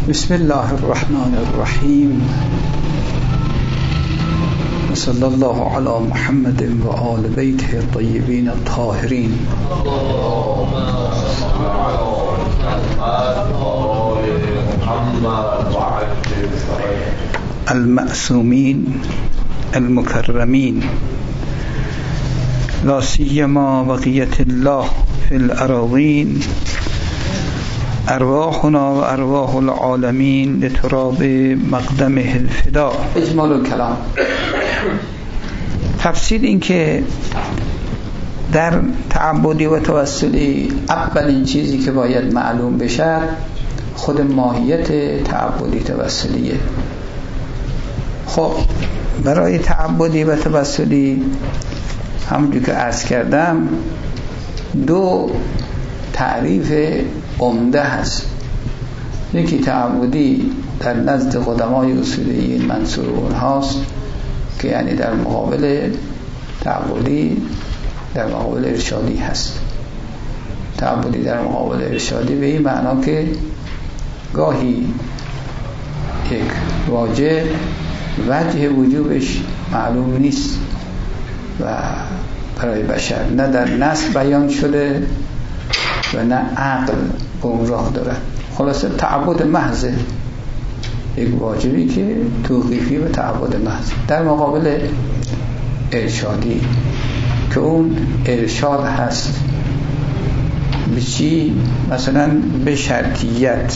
بسم الله الرحمن الرحیم صلی الله علی محمد و آل بیته الطیبین الطاهرین. المعصومین المکرمین لا سیما بقیة الله فی الاراضین ارواحنا و ارواح العالمین لتراب مقدمه الفدا. اجمال الکلام. تفصیل این که در تعبدی و توسلی اولین چیزی که باید معلوم بشه خود ماهیت تعبدی توسلیه. خب برای تعبدی و توسلی همونجور که عرض کردم دو تعریف عمده هست. یکی تعبدی در نزد قدمای اصولیین منصور اونهاست که یعنی در مقابل تعبدی در مقابل ارشادی هست. تعبدی در مقابل ارشادی به این معنا که گاهی یک واجب وجه وجوبش معلوم نیست و برای بشر نه در نص بیان شده و نه عقل به اون راه داره. خلاصه تعبد محض، یک واجبی که توقیفی و تعبد محض در مقابل ارشادی که اون ارشاد هست به چی؟ مثلا به شرطیت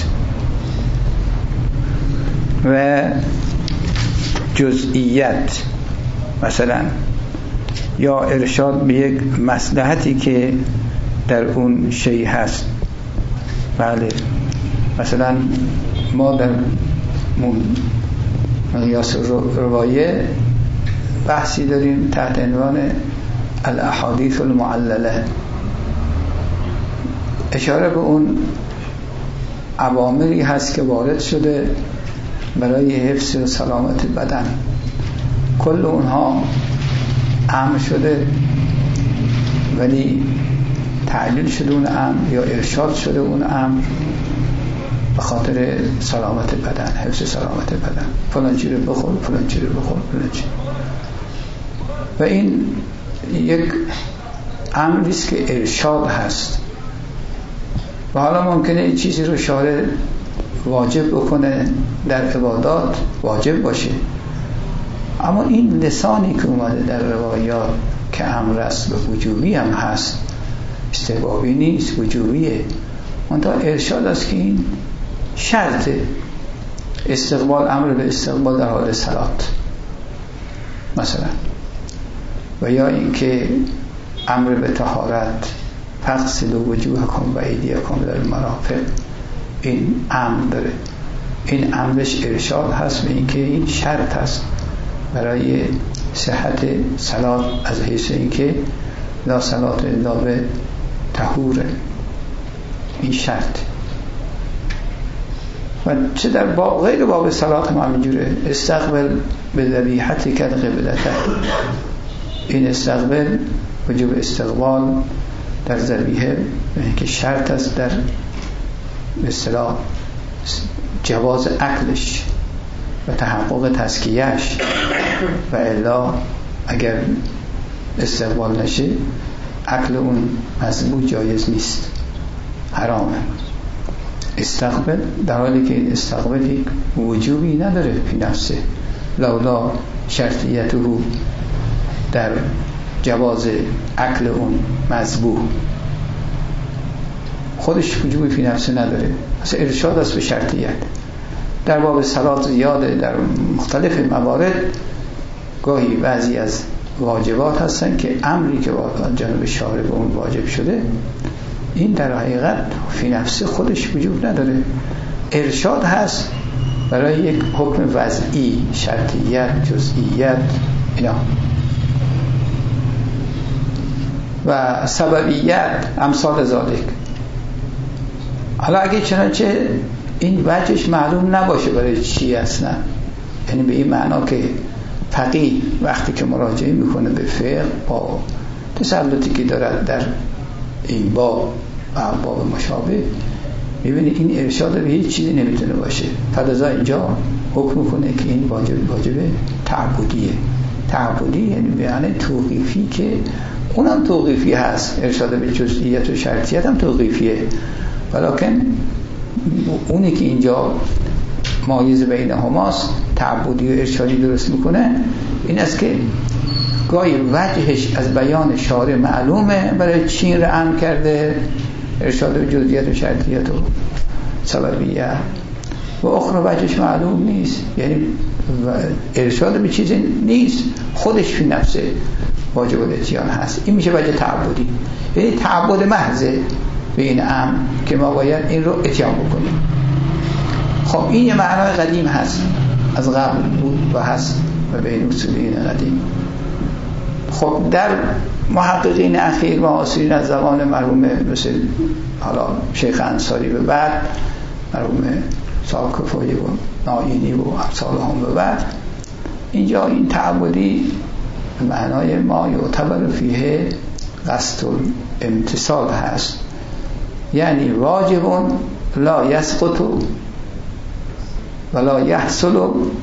و جزئیت، مثلا یا ارشاد به یک مصلحتی که در اون شی هست. بله مثلا ما در مقیاس روایه بحثی داریم تحت عنوان الاحادیث المعلله، اشاره به اون اوامری هست که وارد شده برای حفظ و سلامت بدن. کل اونها امر شده ولی تعلیل شده اون امر یا ارشاد شده اون امر به خاطر سلامت بدن، حفظ سلامت بدن. فلان چیز رو بخور، فلان چیز رو بخور، فلان چیز. و این یک امری است که ارشاد هست و حالا ممکنه این چیزی رو شارع واجب بکنه در عبادات واجب باشه، اما این لسانی که اومده در روایات که امر است به وجوبی هم هست، استحبابی نیست، وجوبیه. منتها ارشاد است که این شرط استقبال، امر به استقبال در حال صلات مثلا، و یا اینکه امر به طهارت فغسلوا وجوهکم و ایدیکم الی المرافق، این امر داره. این امرش ارشاد هست به اینکه این شرط هست برای صحت صلات، از حیث اینکه لا صلات الا به طهور، این شرط. و چه در غیر باب صلات هم همینجوره. استقبل به ذبیحتک القبلة، این استقبل وجوب استقبال در ذبیحه که شرط است در اصطلاح جواز عقلش و تحقق تزکیه‌اش، و الا اگر استقبال نشه عقل اون مذبوح جایز نیست، حرامه. استقبل در حالی که این استقبال یک وجوبی نداره فی نفسه، لولا شرطیته در جواز عقل اون مذبوح، خودش وجوبی فی نفسه نداره. مثلا ارشاد است به شرطیت. در باب صلات زیاده، در مختلف موارد گاهی بعضی از واجبات هستن که امری که جانب شارع به اون واجب شده این در حقیقت فی نفسه خودش وجوب نداره، ارشاد هست برای یک حکم وضعی، شرطیت، جزئیت، اینا. و سببیت امثال ذالک. حالا اگه چنانچه این وجهش معلوم نباشه برای چی اصلا، یعنی به این معنا که فقیه وقتی که مراجعه میکنه به فقه با تسلطی که دارد در این باب و باب مشابه میبینی این ارشاد به هیچ چیزی نمیتونه باشه. فلذا اینجا حکم کنه که این واجب تعبدی یعنی بیان توقیفی که اونم توقیفی هست، ارشاد به جزئیات و شرطیت هم توقیفیه، ولیکن اونی که اینجا مایز بین هماست تعبدی و ارشادی درست میکنه این است که گاهی وجهش از بیان شارع معلومه برای چی این رو امر کرده، ارشاد به جزئیات و شرطیت و سببیه، و اخر وجهش معلوم نیست، یعنی ارشاد به چیزی نیست خودش فی نفسه واجب الاتیان هست. این میشه وجه تعبدی، یعنی تعبد محضه به این امر که ما باید این رو اتیان بکنیم. خب این یه معنای قدیم هست، از قبل بود و هست و بین اصولین قدیم. خب در محققین اخیر معاصرین از زمان مرحوم مثل حالا شیخ انصاری به بعد، مرحوم ساکفایی و ناینی و امثال هم به بعد، اینجا این تعبدی معنای ما یعتبر فیه قصد الامتثال هست، یعنی واجب لا یسقط ولا یحصل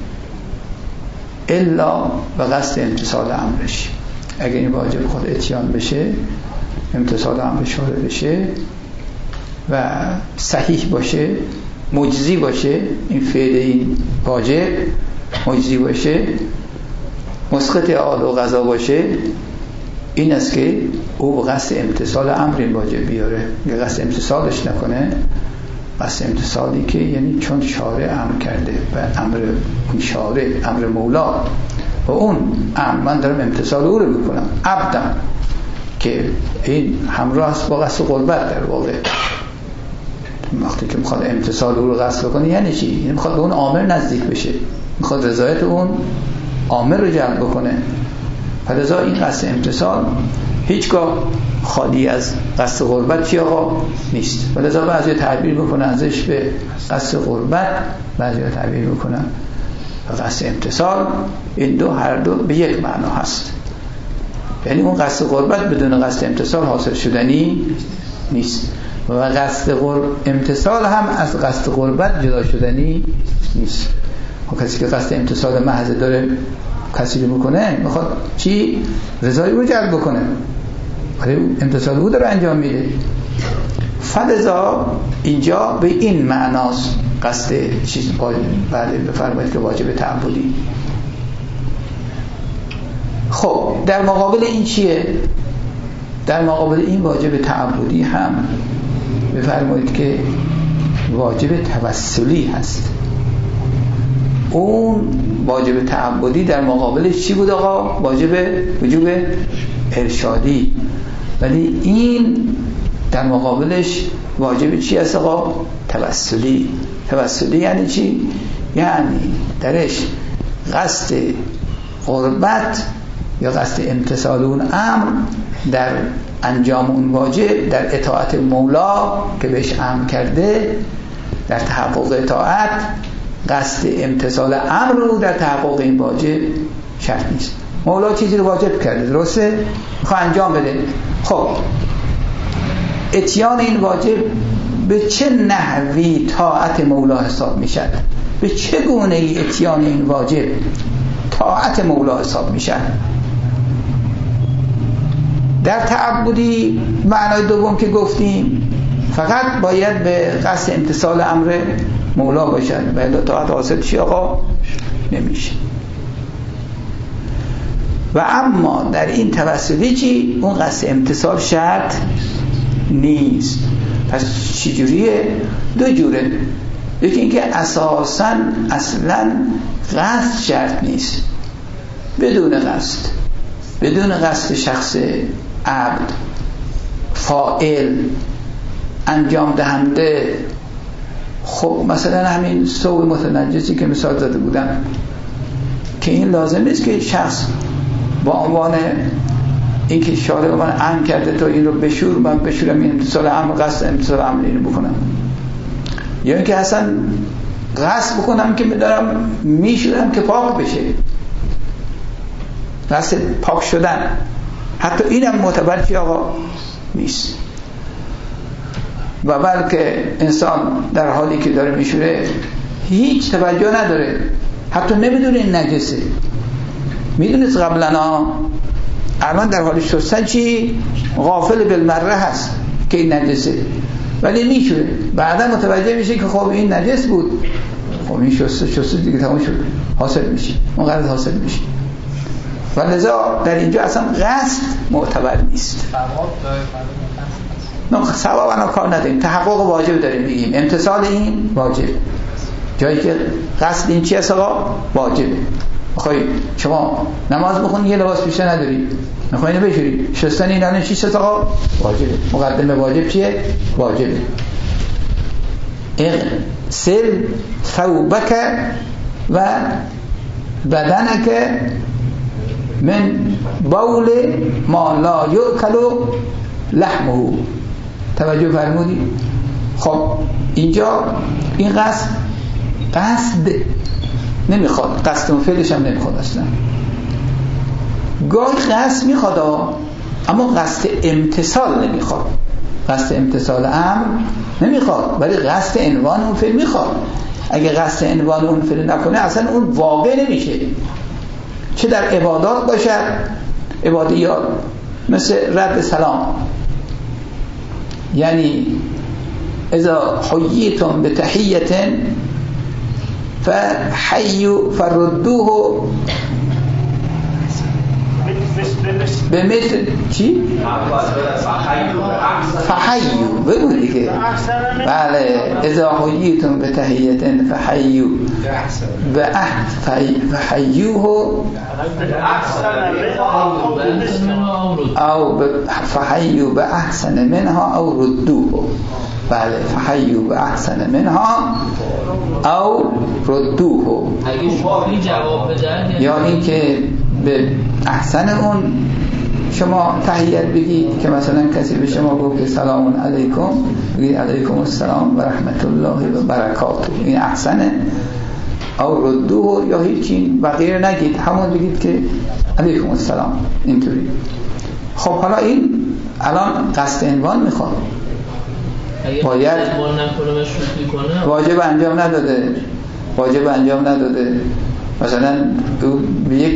الا به قصد امتثال امرش. اگر این واجب خود اتیان بشه، امتثال امر شارع بشه و صحیح باشه، مجزی باشه، این فعل این واجب مجزی باشه، مسقط عاد و قضا باشه، این است که او به قصد امتثال امر این واجب بیاره. اگه قصد امتثالش نکنه، قصد امتثالی که یعنی چون شارع امر کرده و امر اون شارع امر مولا و اون امر من دارم امتثال او رو میکنم، عبدم، که این همراه است با قصد قربت. در واقع وقتی که میخواد امتثال او رو قصد بکنه یعنی چی؟ یعنی میخواد به اون آمر نزدیک بشه، میخواد رضایت اون آمر رو جلب بکنه. فلذا این قصد امتثال هیچگاه خالی از قصد قربت چی آقا نیست. فلذا بعضی تعبیر بکنن ازش به قصد قربت، بعضی تعبیر بکنن به قصد امتثال. این دو هر دو به یک معنا هست، یعنی اون قصد قربت بدون قصد امتثال حاصل شدنی نیست و قصد امتثال هم از قصد قربت جدا شدنی نیست. و کسی که قصد امتثال محض داره کسی رو میکنه، میخواد چی؟ رضای او جلب بکنه، ولی امتثال او داره انجام میده. فلذا اینجا به این معناست قصد چیز بله بفرمایید که واجب تعبدی. خب در مقابل این چیه؟ در مقابل این واجب تعبدی هم بفرمایید که واجب توسلی هست. اون واجب تعبدی در مقابلش چی بود آقا؟ وجوب ارشادی. ولی این در مقابلش واجب چی هست آقا؟ توسلی. توسلی یعنی چی؟ یعنی درش قصد قربت یا قصد امتثال اون امر در انجام اون واجب، در اطاعت مولا که بهش امر کرده، در تحقق اطاعت، قصد امتثال امر رو در تحقق این واجب شرط نیست. مولا چیزی رو واجب کرده، درسته؟ میخواه انجام بده. خب اتیان این واجب به چه نحوی طاعت مولا حساب میشد؟ به چه گونه ای اتیان این واجب طاعت مولا حساب میشد؟ در تعبدی معنای دوم که گفتیم فقط باید به قصد امتثال امر مولا باشد و الا طاعت حاصل چی آقا؟ نمیشه. و اما در این توسلی چی؟ اون قصد امتثال شرط نیست. پس چی جوریه؟ دو جوره. یکی اینکه اساساً اصلاً قصد شرط نیست، بدون قصد شخص عبد، فاعل، انجام دهنده. خب مثلا همین ثوب متنجسی که مثال زده بودم که این لازم نیست که شخص با عنوان اینکه شارع من امر کرده تو این رو بشور، من بشورم، این امتثال امر، قصد امتثال امر اینو بکنم، یا اینکه اصلا قصد بکنم که دارم میشورم که پاک بشه، قصد پاک شدن، حتی اینم معتبر چی آقا نیست. و بلکه انسان در حالی که داره میشوره هیچ توجه نداره، حتی نمیدونه این نجسه. میدونید قبلا الان در حال شستن چی غافل بالمره هست که این نجسه، ولی میشوره، بعدا متوجه میشه که خب این نجس بود، خب این شسته دیگه تمام شد، حاصل میشه، اون غرض حاصل میشه. و لذا در اینجا اصلا قصد معتبر نیست. نه ثواب انا کار نداریم، تحقق واجب داریم میگیم، امتثال این واجب. جایی که قصد این چی هست آقا؟ واجبه. بخوای شما نماز بخونی یه لباس پیشه نداری، میخوای اینو بشوری، شستن این الان چی شد آقا؟ واجبه. مقدم واجب چیه؟ واجبه. اغسل ثوبک و بدنک من بول ما لا یؤکل لحمه. توجه فرمودی؟ خب اینجا این قصد نمیخواد، قصد اون فعلش هم نمیخواد اصلا. گاهی قصد میخواد اما قصد امتثال نمیخواد، قصد امتثال امر نمیخواد، ولی قصد عنوان اون فعل میخواد. اگه قصد عنوان اون فعل نکنه اصلا اون واقع نمیشه، چه در عبادات باشد، عبادیات مثل رد سلام، یعنی اذا حییتم بتحییت فردوه بمثل چی؟ فحیو بگو دیگه. بله اذا حییتم بتحییت فحیو فحیوه او فحیو باحسن منها او ردوه. بله فحیو باحسن منها او ردوه. یا این که به احسن اون شما تحییت بگید، که مثلا کسی به شما گفت سلام علیکم، بگید علیکم السلام و رحمت الله و برکاته، این احسنه. او ردوه یا هیچی بقیه نگید، همون بگید که علیکم السلام، اینطوری. خب حالا این الان قصد عنوان میخواد، باید واجب انجام نداده، مثلا به یک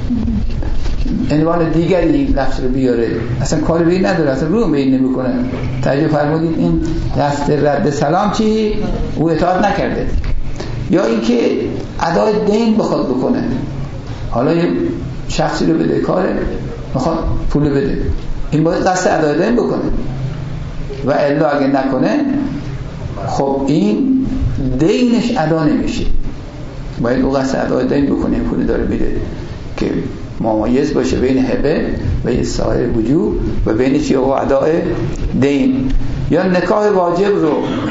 عنوان دیگری لفظ رو بیاره، اصلا کاری به این نداره، اصلا رو به این نمیکنه. توجه فرمودید این دست رد سلام چی؟ او اطاعت نکرده. یا اینکه ادای دین بخواد بکنه، حالا یه شخصی رو بده کاره میخواد پول بده، این باید قصد ادای دین بکنه و الا اگه نکنه خب این دینش ادا نمیشه، باید او قصد ادای دین بکنه، پول داره میده که ممایز باشه بین هبه و سایر وجوب و بین چی و ادای دین. یا نکاح واجب رو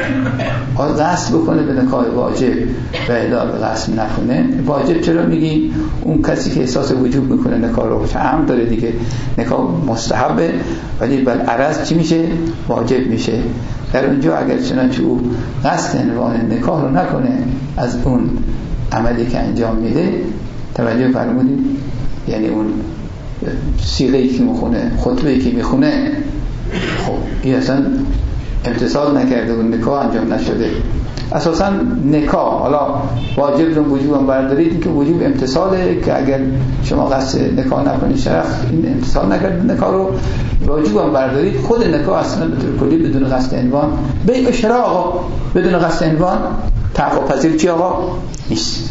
قصد بکنه به نکاح واجب و الا به قصد نکنه. واجب چرا میگیم؟ اون کسی که احساس وجوب میکنه نکاح رو هم داره دیگه، نکاح مستحبه ولی بالعرض چی میشه؟ واجب میشه. در اونجا اگر چنانچه او قصد عنوان نکاح رو نکنه از اون عملی که انجام میده، توجه فرمودید؟ یعنی اون سیغه‌ای که میخونه، خطبه‌ای که میخونه، خب این اصلا امتثال نکرده و نکاح انجام نشده. اساسا نکاح، حالا واجب رو وجوب هم بردارید که وجوب امتثاله، که اگر شما قصد نکاح نکنید شرف این امتثال نکرد نکاح رو، واجب هم بردارید. خود نکاح اصلا به طور کلی بدون قصد عنوان بیع و شراء آقا، بدون قصد عنوان تحقق پذیر چی آقا؟ نیست.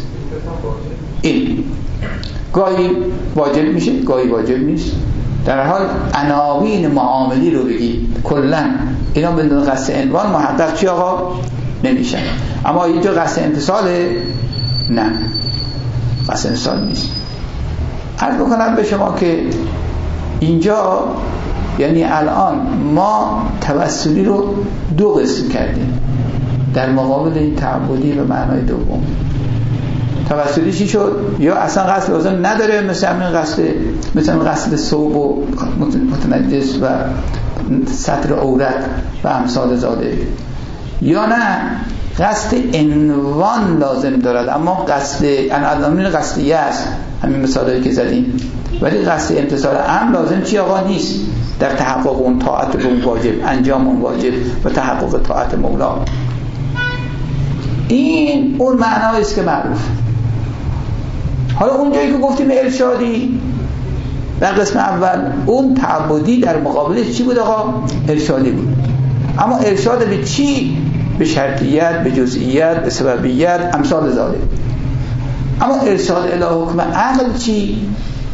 این گاهی واجب میشه، گاهی واجب نیست. در حال عناوین معاملی رو بگید کلا اینا بدون قصد عنوان محقق چی آقا؟ نمیشن. اما اینجا قصد امتثاله؟ نه، قصد امتثال نیست. عرض بکنم به شما که اینجا یعنی الان ما توسلی رو دو قسم کردیم در مقابل این تعبدی به معنای دوم. توسلی چی شد؟ یا اصلا قصد لازم نداره، مثل قصد ثوب و متنجس و ستر عورت و امثال زاده، یا نه قصد عنوان لازم دارد اما قصد انعظامین قصدیه است، همین مثالایی که زدیم، ولی قصد امتثال امر لازم چی آقا نیست. در تحقق اون طاعت به اون واجب، انجام اون واجب و تحقق طاعت مولا. این اون معنایی است که معروف. حالا اونجایی که گفتیم ارشادی در قسم اول، اون تعبدی در مقابلش چی بود آقا؟ ارشادی بود. اما ارشاد به چی؟ به شرطیت، به جزئیت، به سببیت، امثال ذالک. اما ارشاد الی حکم عقل چی؟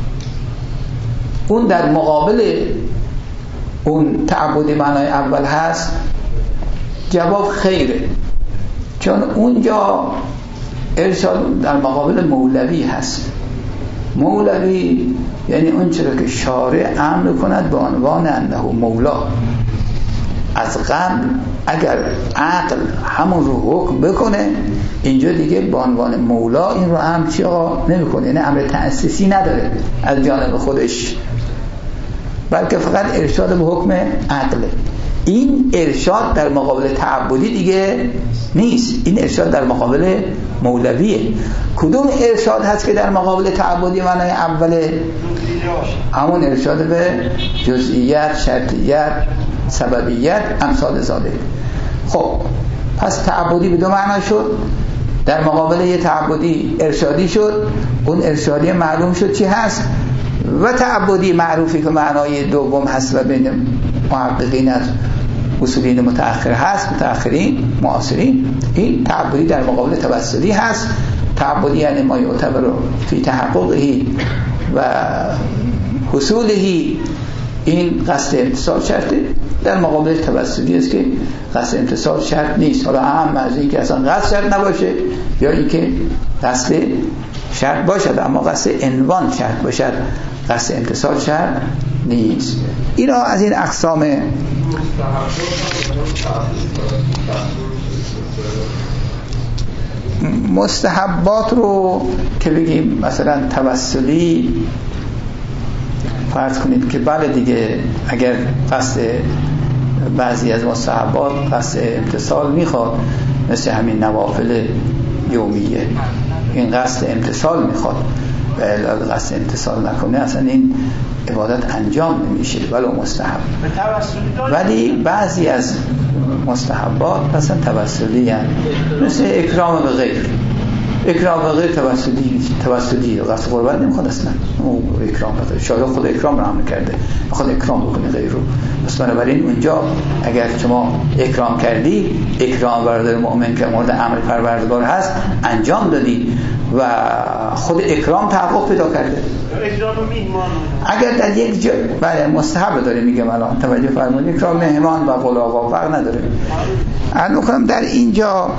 اون در مقابل اون تعبدی معنای اول هست. جواب خیره، چون اونجا ارشاد در مقابل مولوی هست. مولوی یعنی اون چرا که شارع امر کند به عنوان انه مولا. از قبل اگر عقل همون رو حکم بکنه، اینجا دیگه به عنوان مولا این رو امر چی آقا نمیکنه، یعنی امر تأسیسی نداره از جانب خودش، بلکه فقط ارشاد به حکم عقله. این ارشاد در مقابل تعبدی دیگه نیست، این ارشاد در مقابل مولویه. کدوم ارشاد هست که در مقابل تعبدی معنای اوله؟ همون ارشاد به جزئیت، شرطیت، سببیت، امثال ذالک. خب پس تعبدی به دو معنا شد، در مقابل یه تعبدی ارشادی شد، اون ارشادی معلوم شد چی هست، و تعبدی معروفی که معنای دوم هست و بین محققین از اصولین متأخر هست، متأخرین معاصرین، این تعبدی در مقابل توسلی هست. تعبدی یعنی ما یعتبر فی تحققه و حصوله، این قصد امتصال شرطه، در مقابل توسلی است که قصد امتصال شرط نیست. حالا اهم از این که اصلا قصد شرط نباشه یا این که قصد شرط باشد اما قصد عنوان شرط باشد، قصد امتصال شرط نیست. اینا از این اقسام مستحبات رو که بگیم مثلا توسلی، فرض کنید که بله دیگه اگر قصد بعضی از مستحبات قصد امتصال میخواد، مثل همین نوافل یومیه، این قصد امتصال میخواد و قصد امتصال نکنه اصلا این عبادت انجام نمیشه ولو مستحب. ولی بعضی از مستحبات مثلا توسلی هست، مثل اکرام به غیر. اکرام به غیر توسلی قصد قربت نمیخواد اصلا، او اکرام به غیر شاید خود اکرام رو هم نکرده، میخواد اکرام بکنه غیر رو. پس بنابراین اونجا اگر شما اکرام کردی، اکرام برادر مؤمن که مورد امر پروردگار هست انجام دادی و خود اکرام تحقق پیدا کرده. اگر در یک جا بله مستحب داره میگم الان توجه فرمایید، اکرام مهمان و قلاقا فرق نداره. الان در اینجا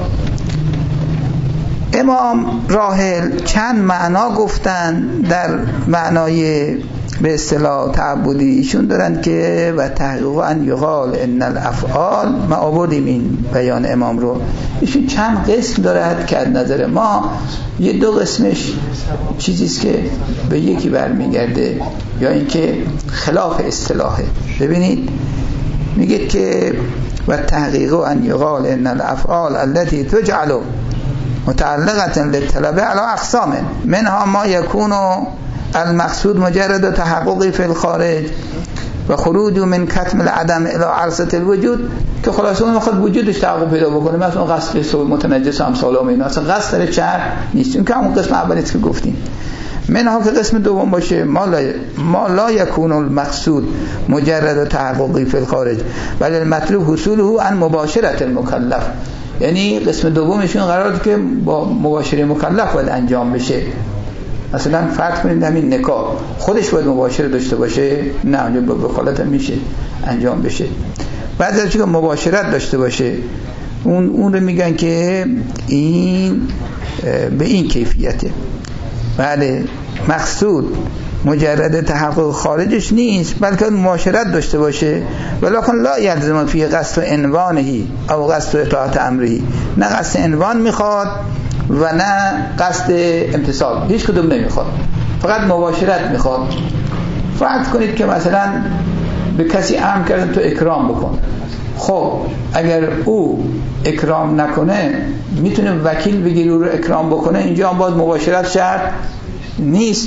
امام راحل چند معنا گفتن در معنای به اصطلاح تعبدی. ایشون دارن که و تحقیق ان یقال ان الافعال، ما آوردیم این بیان امام رو، ایشون چند قسم داره که از نظر ما یه دو قسمش چیزیست که به یکی برمیگرده یا اینکه خلاف اصطلاحه. ببینید میگه که و تحقیق ان یقال ان الافعال التي تجعل متعلقة للطلبة على أقسام منها ما يكون المقصود مجرد تحقق في الخارج و خروج من کتم العدم الى عرصة الوجود، که خلاصه اون وقت وجودش تحقق پیدا بکنه، مثلا قصد سوء متنجس هم سالام اینا اصلا قصد داره چرب نیست. این که همون قسم اولیست که گفتیم. منها که قسم دوم باشه ما لا يكون المقصود مجرد تحقق في الخارج بل المطلوب حصوله عن مباشرة المكلف، یعنی قسم دومشون قراره که با مباشره مکلف باید انجام بشه. مثلا فرض کنید همین نکاح خودش باید مباشره داشته باشه؟ نه، اونجا با وکالت هم میشه انجام بشه. بعد از اینکه مباشرت داشته باشه اون رو میگن که این به این کیفیته. بله مقصود مجرد تحقق خارجش نیست بلکه مباشرت داشته باشه، ولکن لا یلزم فی قصد عنوانه او قصد اطاعت امره، نه قصد عنوان میخواد و نه قصد امتصال، هیچ کدوم نمیخواد، فقط مباشرت میخواد. فرض کنید که مثلا به کسی امر کردن تو اکرام بکن، خب اگر او اکرام نکنه میتونه وکیل بگیره او رو اکرام بکنه، اینجا هم باز مباشرت شرط نیست،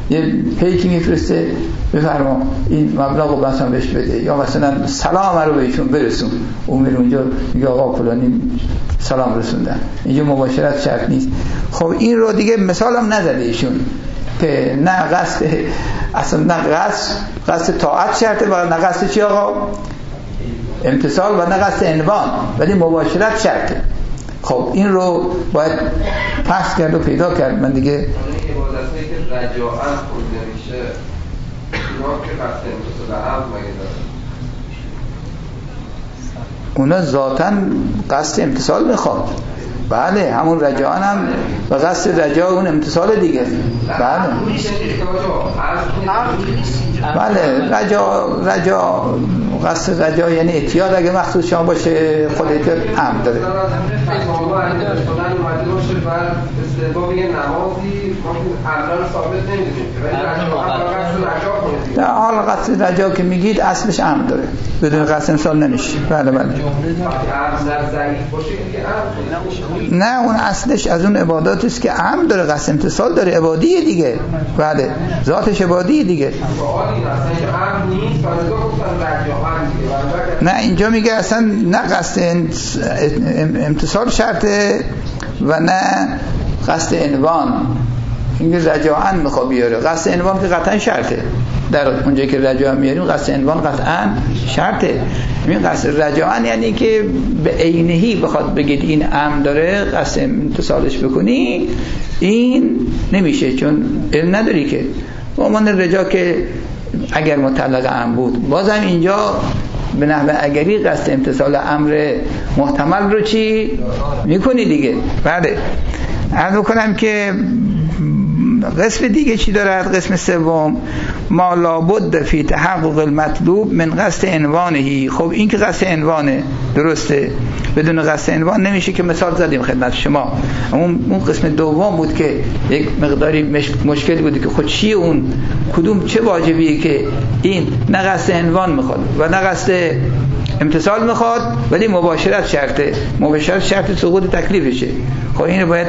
یه پیکی میفرسته بفرما این مبلغ رو مثلا بهش بده، یا مثلا سلام رو بهشون برسون، اون میره اونجا میگه آقا فلانی سلام رسوندن. اینجا مباشرت شرط نیست. خب این رو دیگه مثال هم نزده ایشون که نه قصد اصلا، نه قصد طاعت شرطه و نه قصد چی آقا؟ امتصال، و نه قصد عنوان، ولی مباشرت شرطه. خب این رو باید پس کرد و پیدا کرد. من دیگه عبادتایی که رجاعت خورده میشه اونا که قصد امتصال عمد مگه داره؟ اونا ذاتاً قصد امتصال میخواد. بله همون رجاعن هم و قصد رجاع اون امتصال دیگه. بله بله رجاع قصد رجاع یعنی اعتیاد اگه مخصوص شما باشه، خود اعتیاد عمد داره. در حال قصد رجاع که میگید اصلش عمد داره، بدون قصد امتصال نمیشه. بله بله نه اون اصلش از اون عبادات است که عمد داره، قصد امتصال داره، عبادیه دیگه. بله ذاتش عبادیه دیگه. نه اینجا میگه اصلا نه قصد امتصال شرطه و نه قصد عنوان. این رجاعن میخواد بیاره، قصد عنوان که قطعا شرطه. در اونجایی که رجاعن میاریم قصد عنوان قطعا شرطه. این قصد رجاعن یعنی که به عینهی بخواد بگید این عمد داره قصد امتصالش بکنی، این نمیشه چون علم نداری که. به عنوان رجاع که اگر مطلق عمد بود بازم اینجا به نحو اگری قصد امتصال امر محتمل رو چی میکنی دیگه. بله عرض کنم که قسم دیگه چی دارد؟ قسم سوم ما لابد فی تحقق المطلوب من قصد عنوانهی. خب این که قصد عنوانه درسته، بدون قصد عنوان نمیشه که مثال زدیم خدمت شما. اون قسم دوم بود که یک مقداری مشکل بودی که خود چیه اون کدوم چه واجبیه که این نه قصد عنوان میخواد و نه قصد امتصال میخواد ولی مباشرت شرطه. مباشرت شرط سقوط تکلیفشه. خب اینو باید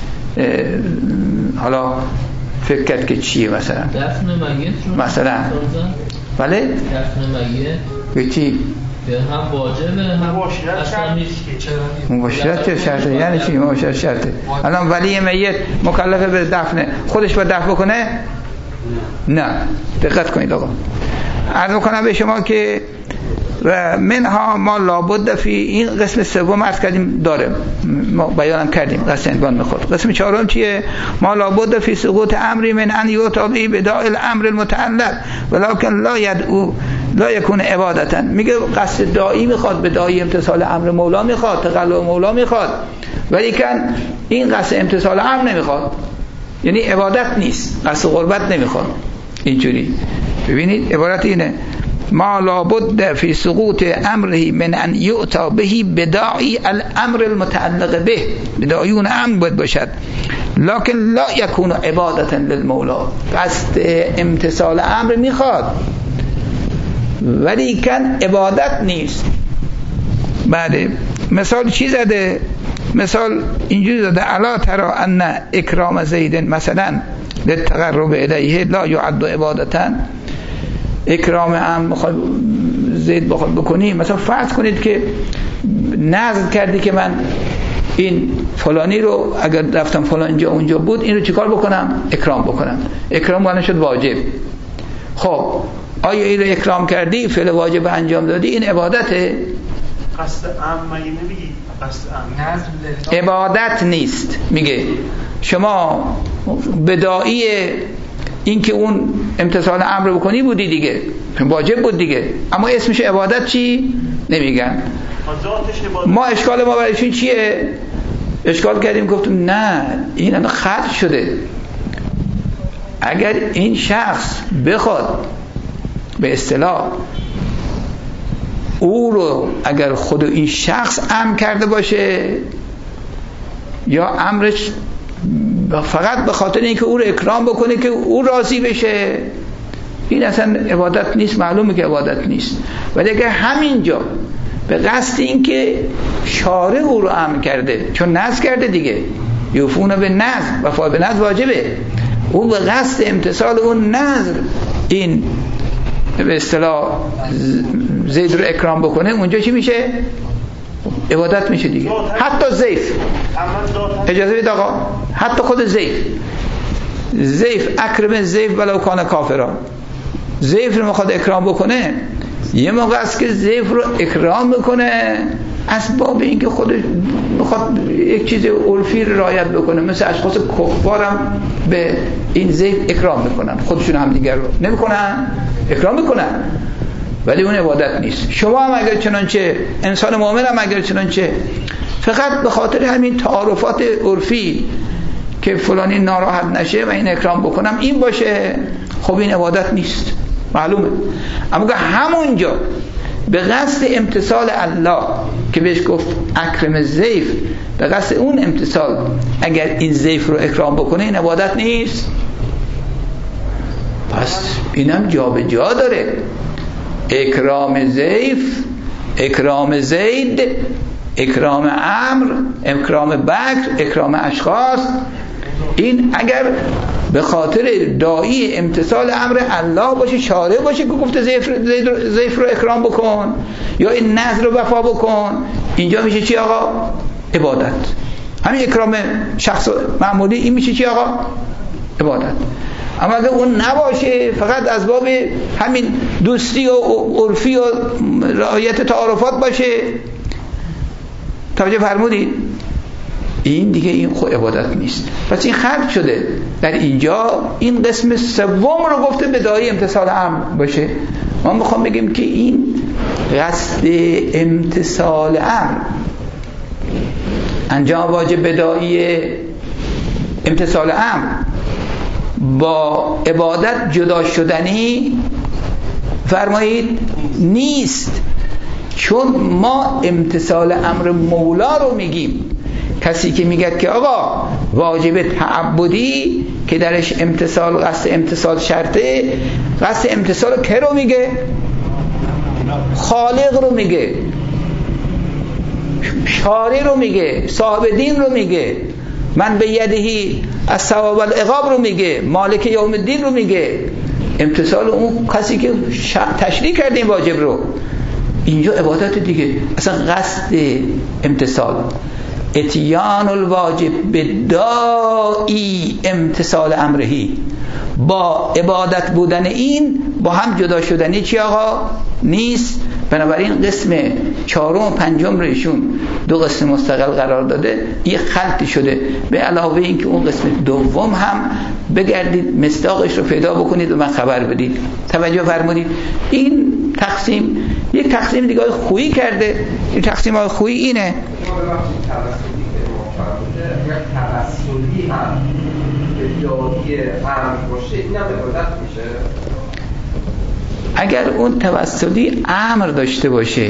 حالا فکر کرد که چیه مثلا دفن میت مثلا بله دفن میت چی هم واجبه هم اصلا نیست که چرا مباشرت شرطه. یعنی چی مباشرت شرطه؟ الان ولی میت مکلفه به دفن، خودش باید دفن بکنه؟ نه. دقت کنید آقا، عرض میکنم به شما که و منها ما لابد فی. این قسم سوم عرض کردیم داره، ما بیانم کردیم قسم عنوان میخواد. قسم چهارم چیه؟ ما لابد فی سقوط امری من ان یطابی بداء الامر المتعلق ولکن لا یکون عبادتا. میگه قصد داعی میخواد، به داعی امتصال امر مولا میخواد، تقلب مولا میخواد، ولی کن این قصد امتصال امر نمیخواد، یعنی عبادت نیست، قصد قربت نمیخواد. اینجوری ببینید عبارت اینه ما لابد فی سقوط امره من ان یؤتا به بداعی الامر المتعلق به. بداعیون امر باید باشد لکن لا یکون عبادتا للمولا. قصد امتصال امر میخواد ولی کن عبادت نیست. بعد مثال چی زده؟ مثال اینجوری زده الا ترى ان اکرام زید مثلا للتقرب الیه لا یعد عبادتا. اکرام هم زید بخواد بکنی، مثلا فرض کنید که نذر کردی که من این فلانی رو اگر رفتم فلان جا اونجا بود این رو چیکار بکنم؟ اکرام بکنم. اکرام معنی شد واجب. خب آیا این رو اکرام کردی، فعل واجب انجام دادی، این عبادته؟ قصد عام مگه نمیگی؟ قصد عام عبادت نیست. میگه شما بداعی این که اون امتصال امر بکنی بودی دیگه، واجب بود دیگه، اما اسمش عبادت چی؟ نمیگن. ما اشکال ما برایشون چیه؟ اشکال کردیم گفتیم نه این الان خط شده. اگر این شخص بخواد به اصطلاح او رو اگر خود این شخص امر کرده باشه یا امرش فقط به خاطر اینکه او رو اکرام بکنه که او راضی بشه، این اصلا عبادت نیست، معلومه که عبادت نیست. ولی اگر همینجا به قصد اینکه شارع او رو امر کرده، چون نذر کرده دیگه، یوفون به نذر، وفا به نذر واجبه، اون به قصد امتثال اون نظر این به اصطلاح زید رو اکرام بکنه، اونجا چی میشه؟ عبادت میشه دیگه. حتی زیف، اجازه بید آقا، حتی خود زیف اکرم زیف ولو کان کافرا، زیف رو میخواد اکرام بکنه، یه موقع است که زیف رو اکرام میکنه از باب اینکه خودش میخواد یک چیز عرفی رو رعایت بکنه، مثل اشخاص کفارم به این زیف اکرام میکنن، خودشون هم دیگر رو نمیکنن، اکرام میکنن، ولی اون عبادت نیست. شما هم اگر چنانچه، انسان مؤمن هم اگر چنانچه فقط به خاطر همین تعارفات عرفی که فلانی ناراحت نشه و این اکرام بکنم این باشه، خب این عبادت نیست، معلومه. اما که همونجا به قصد امتثال الله که بهش گفت اکرم زیف، به قصد اون امتثال اگر این زیف رو اکرام بکنه این عبادت نیست. پس اینم جا به جا داره، اکرام زیف، اکرام زید، اکرام امر، اکرام بکر، اکرام اشخاص، این اگر به خاطر داعی امتثال امر الله باشه، شارع باشه که گفته زیف رو اکرام بکن یا این نذر رو وفا بکن، اینجا میشه چی آقا؟ عبادت. همین اکرام شخص معمولی این میشه چی آقا؟ عبادت. اما اگر اون نباشه، فقط از باب همین دوستی و عرفی و رعایت تعارفات باشه، توجه فرمودید؟ این دیگه این خود عبادت نیست. پس این خلق شده در اینجا، این قسم سوم رو گفته به داعی امتثال امر باشه. ما میخوام بگیم که این قصد امتثال امر، انجام واجب به داعی امتثال امر با عبادت جدا شدنی فرمایید نیست، چون ما امتثال امر مولا رو میگیم. کسی که میگه که آقا واجب تعبدی که درش امتثال، قصد امتثال شرطه، قصد امتثال که رو میگه؟ خالق رو میگه، شارع رو میگه، صاحب دین رو میگه، من به یدهی از ثواب العقاب رو میگه، مالک یوم الدین رو میگه. امتثال اون کسی که تشریع کرده این واجب رو، اینجا عبادت دیگه. اصلا قصد امتثال، اتیان الواجب بداعی امتثال امرهی، با عبادت بودن این با هم جدا شدنی چی آقا؟ نیست. بنابراین قسم چهارم و پنجم رو ایشون دو قسم مستقل قرار داده، یه خلطی شده. به علاوه این که اون قسم دوم هم بگردید مصداقش رو پیدا بکنید و من خبر بدید. توجه فرمودید؟ این تقسیم یک تقسیم دیگه خویی کرده. این تقسیم های خویی اینه. توسلی هم به داعی امر باشه، این هم عبادت میشه. اگر اون توسلی امر داشته باشه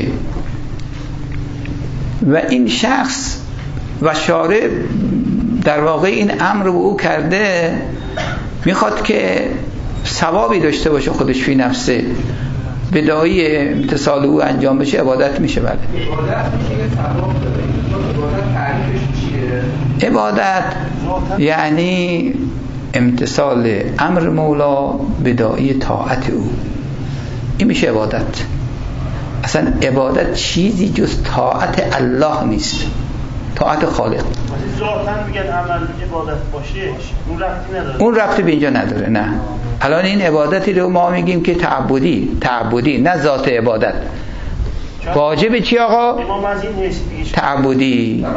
و این شخص و شارع در واقع این امر رو او کرده، میخواد که ثوابی داشته باشه خودش فی نفسه، به داعی امتثال او انجام بشه، عبادت میشه. بله، عبادت میشه، ثواب داره. عبادت تعریفش چیه؟ عبادت یعنی امتثال امر مولا به داعی طاعت او، این میشه عبادت. اصلا عبادت چیزی جز طاعت الله نیست، طاعت خالق. ذاتاً میگن عمل عبادت باشه، اون ربطی نداره، اون ربطی به اینجا نداره. نه، الان این عبادتی رو ما میگیم که تعبدی، نه ذات عبادت. واجب چی آقا؟ تعبدی.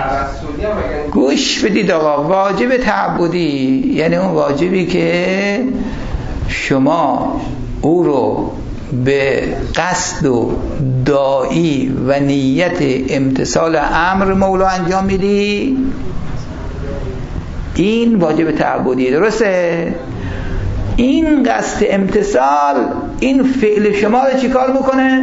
گوش بدید آقا، واجب تعبدی یعنی اون واجبی که شما او رو به قصد و داعی و نیت امتثال امر مولا انجام میدی، این واجب تعبدی. درسته؟ این قصد امتثال، این فعل شما رو چی کار میکنه؟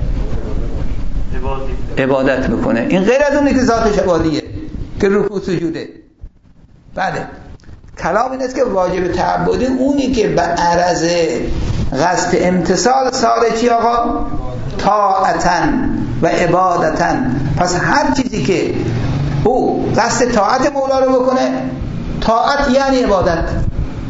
عبادت میکنه. این غیر از اونه که ذاتش عبادیه که رکوع سجوده. بله، کلام این است که واجب تعبدی اونی که به عرض قصد امتثال ساره چی آقا؟ طاعتن و عبادتن. پس هر چیزی که او قصد طاعت مولا رو بکنه، طاعت یعنی عبادت.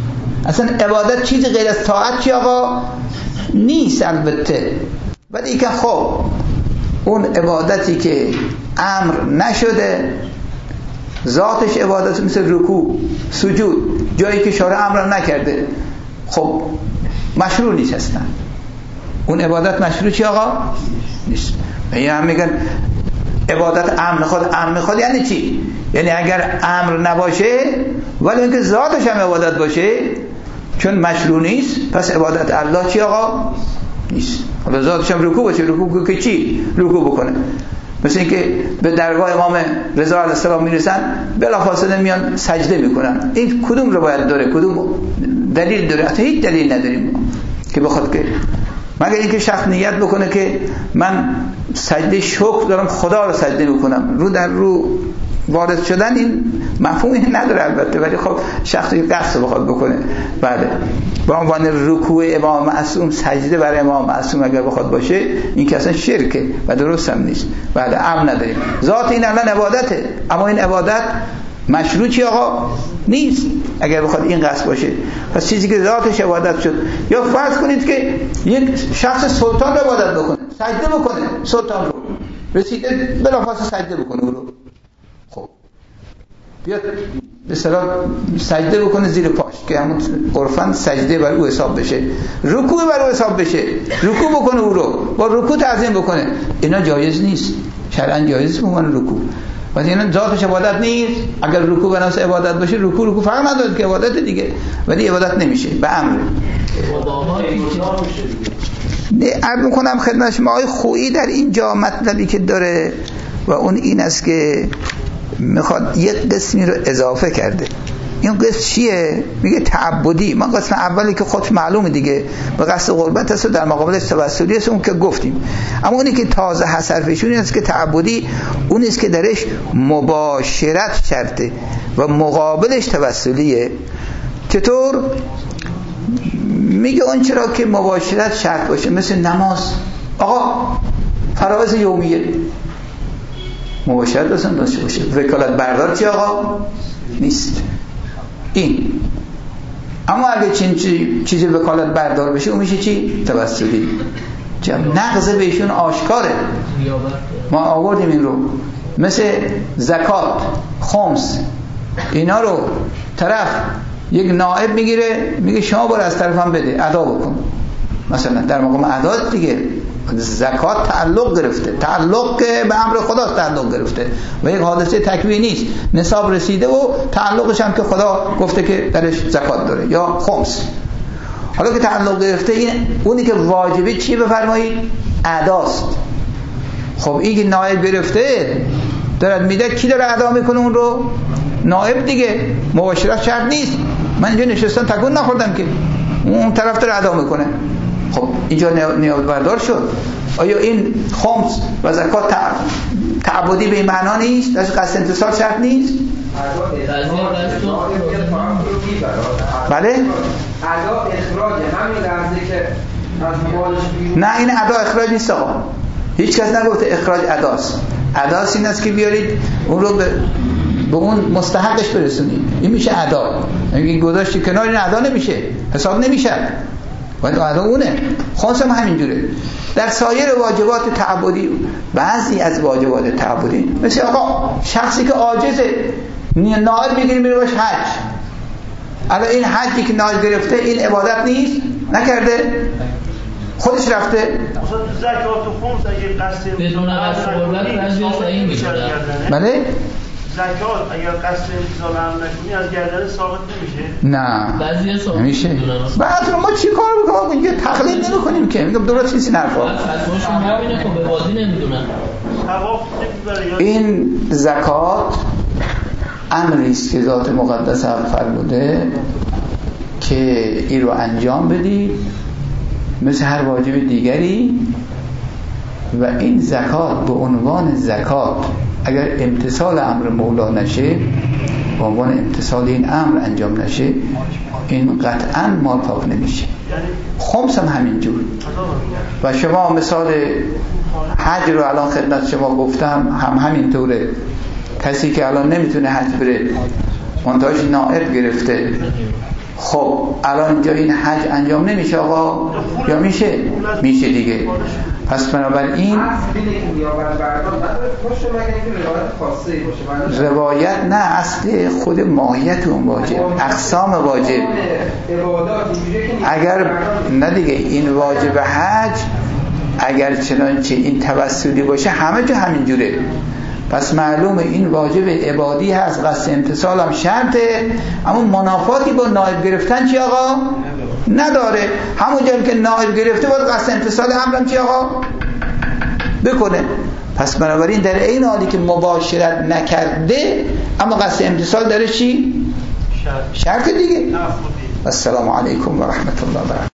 اصلا عبادت چیزی غیر از طاعت چی آقا نیست البته. ولی که خب اون عبادتی که امر نشده ذاتش عبادت، مثل رکوع سجود، جایی که شارع امر نکرده خب مشروع نیست اصلا. اون عبادت مشروع چی آقا نیست. یعنی هم میگن عبادت امر میخواد یعنی چی؟ یعنی اگر امر نباشه ولی اینکه ذاتش هم عبادت باشه چون مشروع نیست پس عبادت الله چی آقا نیست. حالا ذاتش هم رکوع باشه، رکوع که چی؟ رکوع بکنه. مثل اینکه به درگاه امام رضا علیه السلام میرسن بلافاصله میان سجده میکنن. این کدوم روایت داره؟ کدوم دلیل داره؟ حتی هیچ دلیل نداریم که بخواد که مگر اینکه شخص نیت بکنه که من سجده شکر دارم خدا رو سجده میکنم، رو در رو وارد شدن این مفهومی نداره البته، ولی خب شخصی قصد بخواد بکنه بله به عنوان رکوع امام معصوم، سجده برای امام معصوم اگر بخواد باشه این که اصلا شرکه و درست هم نیست. بله امر نداریم. ذات این الان عبادته، اما این عبادت مشروع چی آقا نیست اگر بخواد این قصد باشه. پس چیزی که ذاتش عبادت شد، یا فرض کنید که یک شخص سلطان رو عبادت بکنه، سجده بکنه سلطان رو، رسیده بلافاصله سجده بکنه او رو، خب بیاد به اصطلاح سجده بکنه زیر پاش که همون عرفاً سجده بر او حساب بشه، رکوع بر او حساب بشه، رکوع بکنه او رو، با رکوع تعظیم بکنه، اینا جایز نیست، شرعاً جایز نیست بکنه رکوع. ولی اینا ذاتش عبادت نیست. اگر رکوع بناس عبادت باشه، رکوع فرق نداره که عبادت دیگه، ولی عبادت نمیشه به امر. عرض میکنم خدمت شما آقای خویی در اینجا مطلبی که داره و اون این است که میخواد یک قسمی رو اضافه کرده. این قسم چیه؟ میگه تعبدی. ما قسم اولی که خودش معلومه دیگه به قصد قربت هست و در مقابلش توسلی هست، اون که گفتیم. اما اونی که تازه حسرفشون است که تعبدی اون است که درش مباشرت شرطه و مقابلش توسلیه. چطور؟ میگه اون چرا که مباشرت شرط باشه، مثل نماز آقا فرائض یومیه مباشرت اصلا داشته باشه. وکالت بردار چی آقا؟ نیست این. اما اگه چیزی وکالت بردار بشه اون میشه چی؟ توسلی. نقض بهشون آشکاره، ما آوردیم این رو. مثل زکات، خمس، اینا رو طرف یک نائب میگیره میگه شما برو از طرفم بده ادا بکن، مثلا در مقام ادا دیگه. زکات تعلق گرفته، تعلق به امر خدا تعلق گرفته و یک حادثه تکوینی نیست. نصاب رسیده و تعلقش هم که خدا گفته که درش زکات داره، یا خمس. حالا که تعلق گرفته این اونی که واجبه چی بفرمایید؟ اداست. خب این که نائب گرفته دارد میده، کی داره ادا میکنه اون رو؟ نائب دیگه. مباشرت شرط نیست. من اینجا نشستم تکون نخوردم که اون طرف داره ادا میکنه. خب اینجا نیاز بردار شد. آیا این خمس و زکات تعبدی به این معنا نیست؟ از قصد انتصال شرط نیست؟ بله؟ ادا اخراج همین لحظه که از مالش بیرون. نه این ادا اخراج نیست آقا. هیچ کس نگفته اخراج اداست. اداست این است که بیارید اون رو به اون مستحقش برسونید. این میشه ادا. اگه گذاشتی کنار این ادا نمیشه، حساب نمیشه. باید ادا اونه. خمس هم همینجوره. در سایر واجبات تعبدی، بعضی از واجبات تعبدی مثل آقا شخصی که عاجزه نائب میگیری میره باش حج، الان این حجی که نائب گرفته این عبادت نیست؟ نکرده؟ خودش رفته؟ اصلا تو زکات و خمس اگه قصد بدون قصد قربت رنجی صحیح میشه. بله؟ زکات اگر قصد انتظار هم نکنی از گردن ثابت نمیشه؟ نه بعضی ثابت نمیشه. بعد ما چی کار بکنم؟ اینجا تقلید نمی کنیم که میگم درست نیست این حرفا. به بازی نمیدونن. این زکات امری است که ذات مقدس فرموده که این رو انجام بدید مثل هر واجب دیگری، و این زکات به عنوان زکات اگر امتثال امر مولا نشه، به عنوان امتثال این امر انجام نشه، این قطعا موفق نمیشه. خمس هم همینجور. و شما مثال حج رو الان خدمت شما گفتم هم همینطوره. کسی که الان نمیتونه حج بره، منتهاش نائب گرفته، خب الان اینجا این حج انجام نمیشه آقا یا میشه دیگه. پس بنابراین روایت نه، اصل خود ماهیت اون واجب، اقسام واجب. اگر نه دیگه این واجب حج اگر چنانچه این توسلی باشه همه جا همین جوره. پس معلومه این واجب عبادی هست، قصد امتثال هم شرطه، اما منافاتی با نائب گرفتن چی آقا؟ نداره. همون جایی که نائب گرفته باید قصد امتثال امرم چی آقا؟ بکنه. پس بنابراین در این حالی که مباشرت نکرده اما قصد امتثال داره چی؟ شرط دیگه. السلام علیکم و رحمت الله و برکاته.